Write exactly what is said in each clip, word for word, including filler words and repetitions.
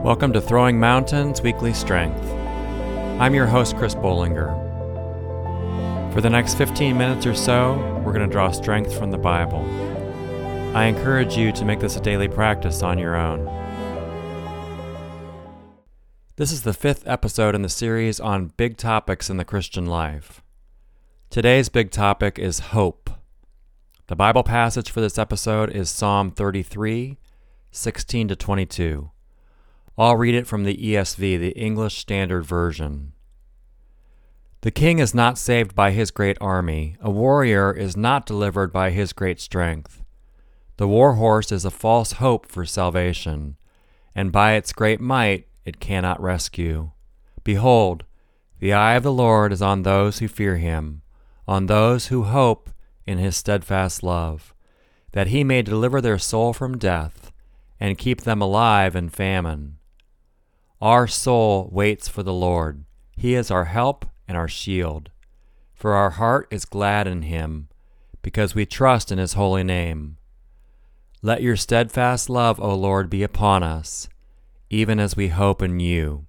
Welcome to Throwing Mountains Weekly Strength. I'm your host, Chris Bollinger. For the next fifteen minutes or so, we're going to draw strength from the Bible. I encourage you to make this a daily practice on your own. This is the fifth episode in the series on big topics in the Christian life. Today's big topic is hope. The Bible passage for this episode is Psalm thirty-three, sixteen to twenty-two. I'll read it from the E S V, the English Standard Version. The king is not saved by his great army. A warrior is not delivered by his great strength. The war horse is a false hope for salvation, and by its great might it cannot rescue. Behold, the eye of the Lord is on those who fear him, on those who hope in his steadfast love, that he may deliver their soul from death and keep them alive in famine. Our soul waits for the Lord. He is our help and our shield. For our heart is glad in him, because we trust in his holy name. Let your steadfast love, O Lord, be upon us, even as we hope in you.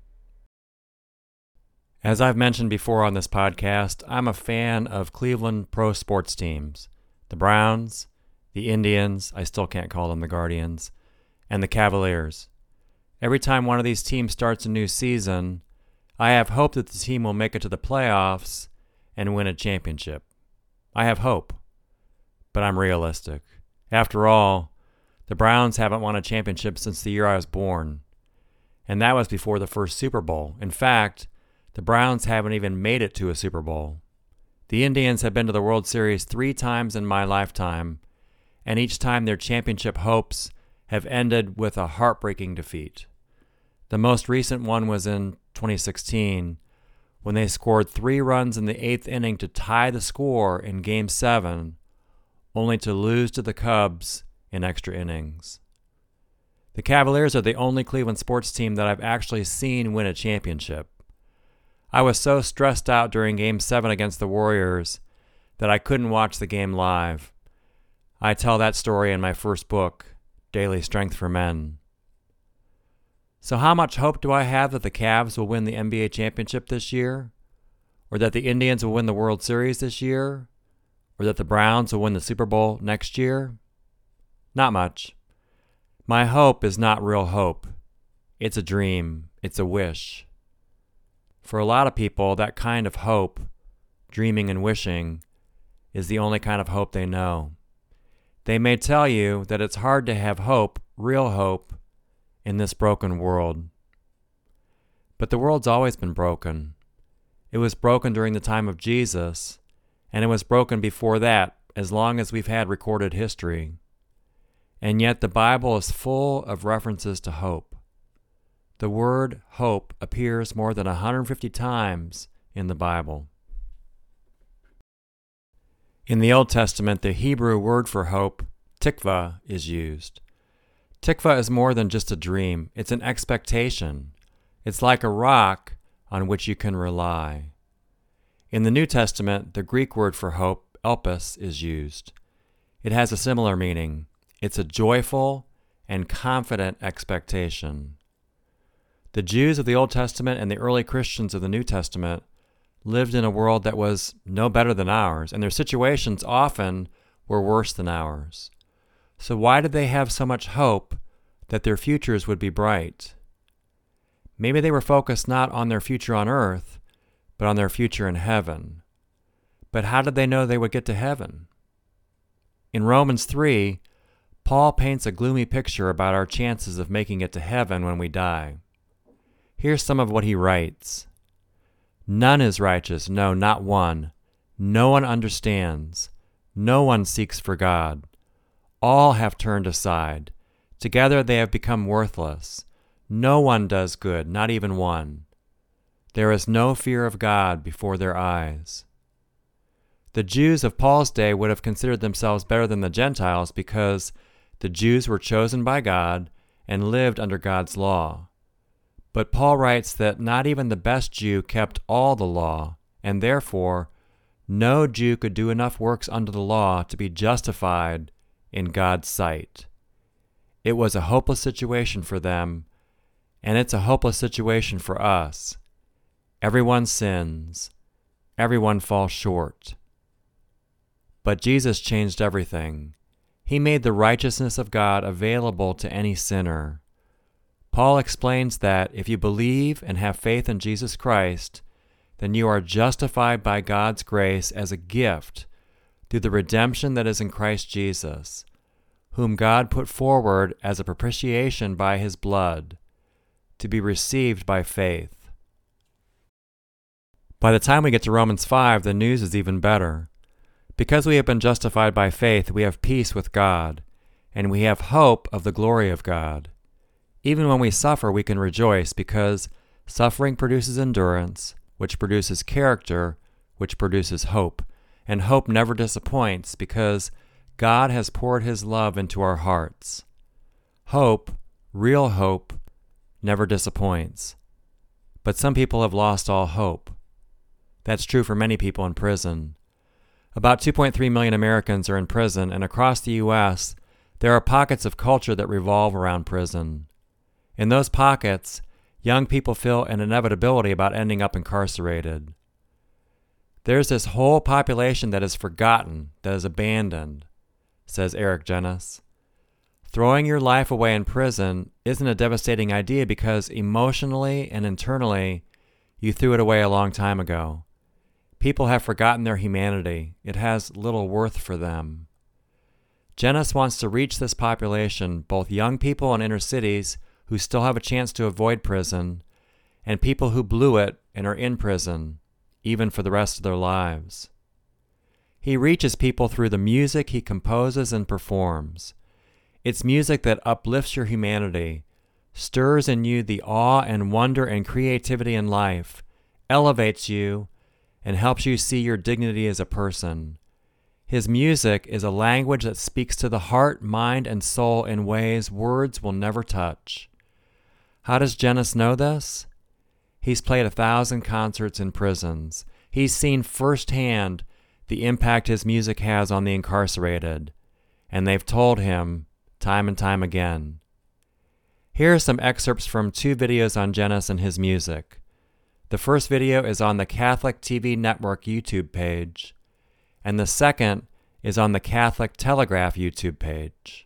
As I've mentioned before on this podcast, I'm a fan of Cleveland pro sports teams. The Browns, the Indians, I still can't call them the Guardians, and the Cavaliers. Every time one of these teams starts a new season, I have hope that the team will make it to the playoffs and win a championship. I have hope, but I'm realistic. After all, the Browns haven't won a championship since the year I was born, and that was before the first Super Bowl. In fact, the Browns haven't even made it to a Super Bowl. The Indians have been to the World Series three times in my lifetime, and each time their championship hopes have ended with a heartbreaking defeat. The most recent one was in twenty sixteen, when they scored three runs in the eighth inning to tie the score in Game seven, only to lose to the Cubs in extra innings. The Cavaliers are the only Cleveland sports team that I've actually seen win a championship. I was so stressed out during Game seven against the Warriors that I couldn't watch the game live. I tell that story in my first book, Daily Strength for Men. So how much hope do I have that the Cavs will win the N B A championship this year? Or that the Indians will win the World Series this year? Or that the Browns will win the Super Bowl next year? Not much. My hope is not real hope. It's a dream. It's a wish. For a lot of people, that kind of hope, dreaming and wishing, is the only kind of hope they know. They may tell you that it's hard to have hope, real hope, in this broken world. But the world's always been broken. It was broken during the time of Jesus, and it was broken before that, as long as we've had recorded history. And yet the Bible is full of references to hope. The word hope appears more than one hundred fifty times in the Bible. In the Old Testament, the Hebrew word for hope, tikva, is used. Tikva is more than just a dream. It's an expectation. It's like a rock on which you can rely. In the New Testament, the Greek word for hope, elpis, is used. It has a similar meaning. It's a joyful and confident expectation. The Jews of the Old Testament and the early Christians of the New Testament lived in a world that was no better than ours, and their situations often were worse than ours. So why did they have so much hope that their futures would be bright? Maybe they were focused not on their future on earth, but on their future in heaven. But how did they know they would get to heaven? In Romans three, Paul paints a gloomy picture about our chances of making it to heaven when we die. Here's some of what he writes. None is righteous, no, not one. No one understands. No one seeks for God. All have turned aside. Together they have become worthless. No one does good, not even one. There is no fear of God before their eyes. The Jews of Paul's day would have considered themselves better than the Gentiles because the Jews were chosen by God and lived under God's law. But Paul writes that not even the best Jew kept all the law, and therefore no Jew could do enough works under the law to be justified in God's sight. It was a hopeless situation for them, and it's a hopeless situation for us. Everyone sins. Everyone falls short. But Jesus changed everything. He made the righteousness of God available to any sinner. Paul explains that if you believe and have faith in Jesus Christ, then you are justified by God's grace as a gift through the redemption that is in Christ Jesus, whom God put forward as a propitiation by his blood, to be received by faith. By the time we get to Romans five, the news is even better. Because we have been justified by faith, we have peace with God, and we have hope of the glory of God. Even when we suffer, we can rejoice because suffering produces endurance, which produces character, which produces hope. And hope never disappoints because God has poured his love into our hearts. Hope, real hope, never disappoints. But some people have lost all hope. That's true for many people in prison. About two point three million Americans are in prison, and across the U S, there are pockets of culture that revolve around prison. In those pockets, young people feel an inevitability about ending up incarcerated. There's this whole population that is forgotten, that is abandoned, says Eric Jennis. Throwing your life away in prison isn't a devastating idea because emotionally and internally, you threw it away a long time ago. People have forgotten their humanity. It has little worth for them. Jennis wants to reach this population, both young people in inner cities who still have a chance to avoid prison, and people who blew it and are in prison, even for the rest of their lives. He reaches people through the music he composes and performs. It's music that uplifts your humanity, stirs in you the awe and wonder and creativity in life, elevates you, and helps you see your dignity as a person. His music is a language that speaks to the heart, mind, and soul in ways words will never touch. How does Jennis know this? He's played a thousand concerts in prisons. He's seen firsthand the impact his music has on the incarcerated, and they've told him time and time again. Here are some excerpts from two videos on Jennis and his music. The first video is on the Catholic T V Network YouTube page, and the second is on the Catholic Telegraph YouTube page.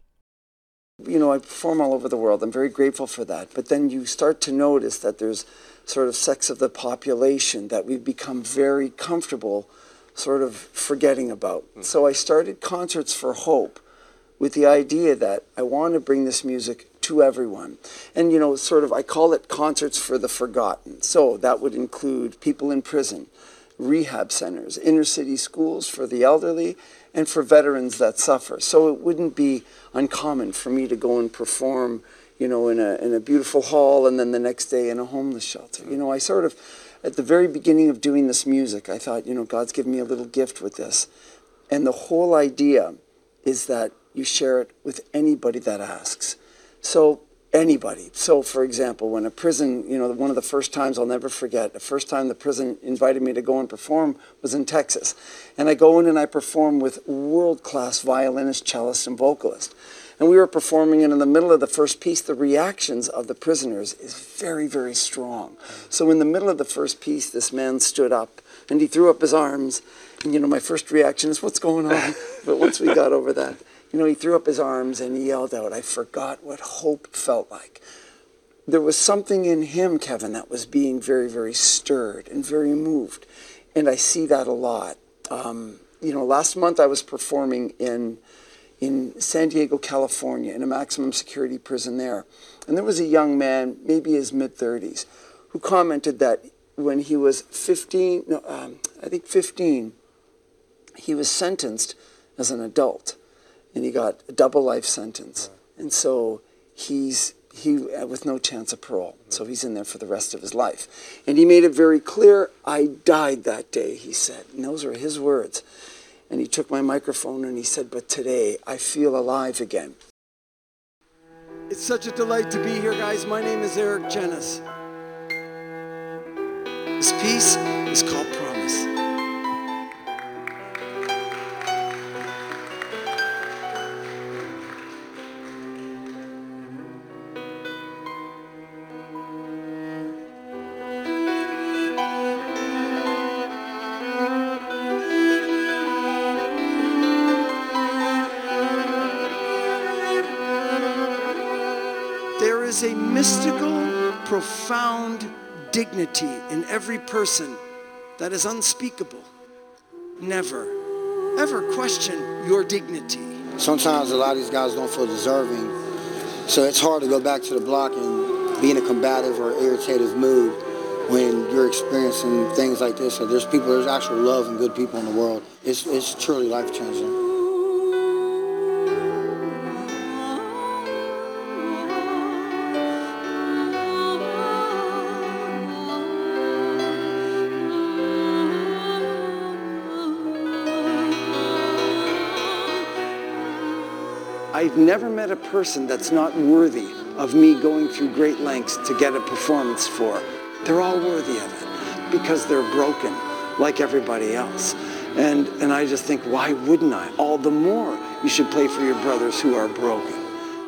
You know, I perform all over the world. I'm very grateful for that. But then you start to notice that there's sort of sects of the population that we've become very comfortable sort of forgetting about. Mm. So I started Concerts for Hope with the idea that I want to bring this music to everyone. And, you know, sort of, I call it Concerts for the Forgotten. So that would include people in prison, rehab centers, inner city schools for the elderly, and for veterans that suffer. So it wouldn't be uncommon for me to go and perform, you know, in a in a beautiful hall and then the next day in a homeless shelter. You know, I sort of, at the very beginning of doing this music, I thought, you know, God's given me a little gift with this. And the whole idea is that you share it with anybody that asks. So anybody. So, for example, when a prison, you know, one of the first times I'll never forget, the first time the prison invited me to go and perform was in Texas. And I go in and I perform with world-class violinist, cellist, and vocalist. And we were performing, and in the middle of the first piece, the reactions of the prisoners is very, very strong. So in the middle of the first piece, this man stood up, and he threw up his arms. And, you know, my first reaction is, what's going on? But once we got over that, you know, he threw up his arms and he yelled out, I forgot what hope felt like. There was something in him, Kevin, that was being very, very stirred and very moved. And I see that a lot. Um, you know, last month I was performing in in San Diego, California, in a maximum security prison there. And there was a young man, maybe his mid-thirties, who commented that when he was fifteen, no, um, I think fifteen, he was sentenced as an adult. And he got a double life sentence. And so he's he with no chance of parole. So he's in there for the rest of his life. And he made it very clear, I died that day, he said. And those are his words. And he took my microphone and he said, but today I feel alive again. It's such a delight to be here, guys. My name is Eric Jennis. This piece is called Promise. mystical, profound dignity in every person that is unspeakable. Never, ever question your dignity. Sometimes a lot of these guys don't feel deserving, so it's hard to go back to the block and be in a combative or irritative mood when you're experiencing things like this. So there's people, there's actual love and good people in the world. It's, it's truly life-changing. I've never met a person that's not worthy of me going through great lengths to get a performance for. They're all worthy of it because they're broken like everybody else. And, and I just think, why wouldn't I? All the more you should play for your brothers who are broken.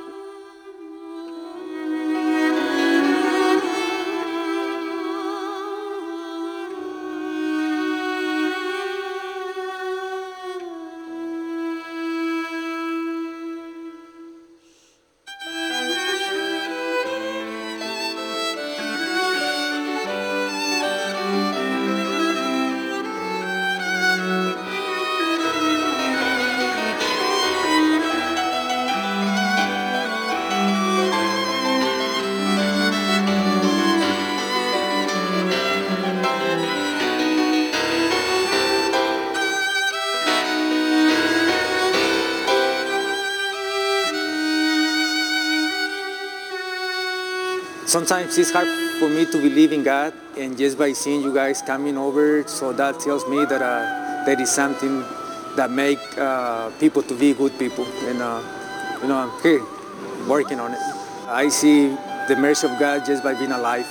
Sometimes it's hard for me to believe in God, and just by seeing you guys coming over, so that tells me that uh, there is something that make uh, people to be good people, and uh, you know, I'm here working on it. I see the mercy of God just by being alive.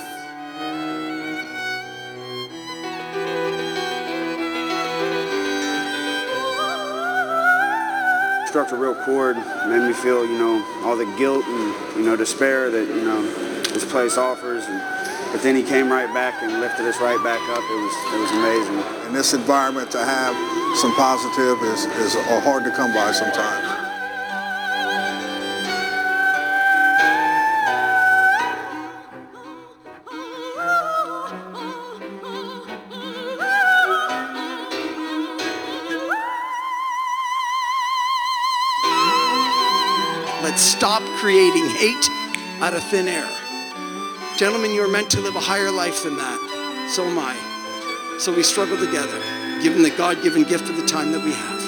Struck a real chord, made me feel, you know, all the guilt and, you know, despair that, you know, this place offers. And, but then he came right back and lifted us right back up. It was, it was amazing. In this environment, to have some positive is, is hard to come by sometimes. Let's stop creating hate out of thin air. Gentlemen, you are meant to live a higher life than that. So am I. So we struggle together, given the God-given gift of the time that we have.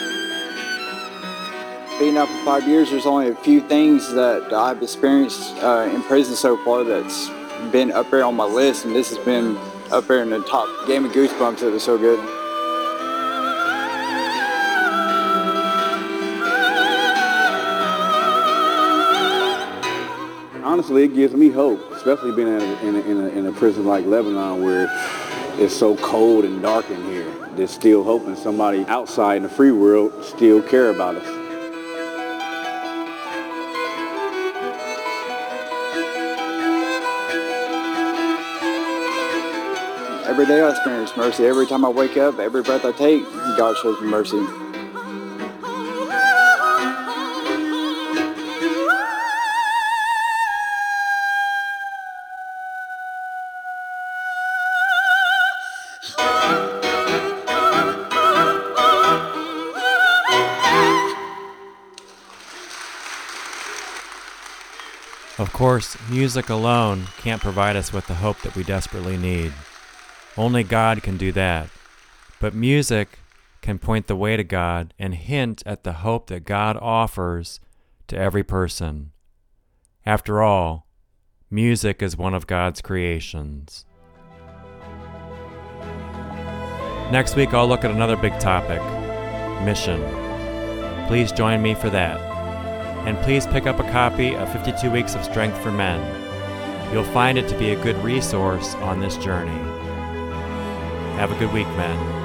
Being out for five years, there's only a few things that I've experienced uh, in prison so far that's been up there on my list, and this has been up there in the top. Gave me goosebumps. It was so good. Honestly, it gives me hope, especially being in a, in, a, in, a, in a prison like Lebanon where it's so cold and dark in here. There's still hope, and somebody outside in the free world still care about us. Every day I experience mercy. Every time I wake up, every breath I take, God shows me mercy. Of course, music alone can't provide us with the hope that we desperately need. Only God can do that. But music can point the way to God and hint at the hope that God offers to every person. After all, music is one of God's creations. Next week, I'll look at another big topic, mission. Please join me for that. And please pick up a copy of fifty-two Weeks of Strength for Men. You'll find it to be a good resource on this journey. Have a good week, men.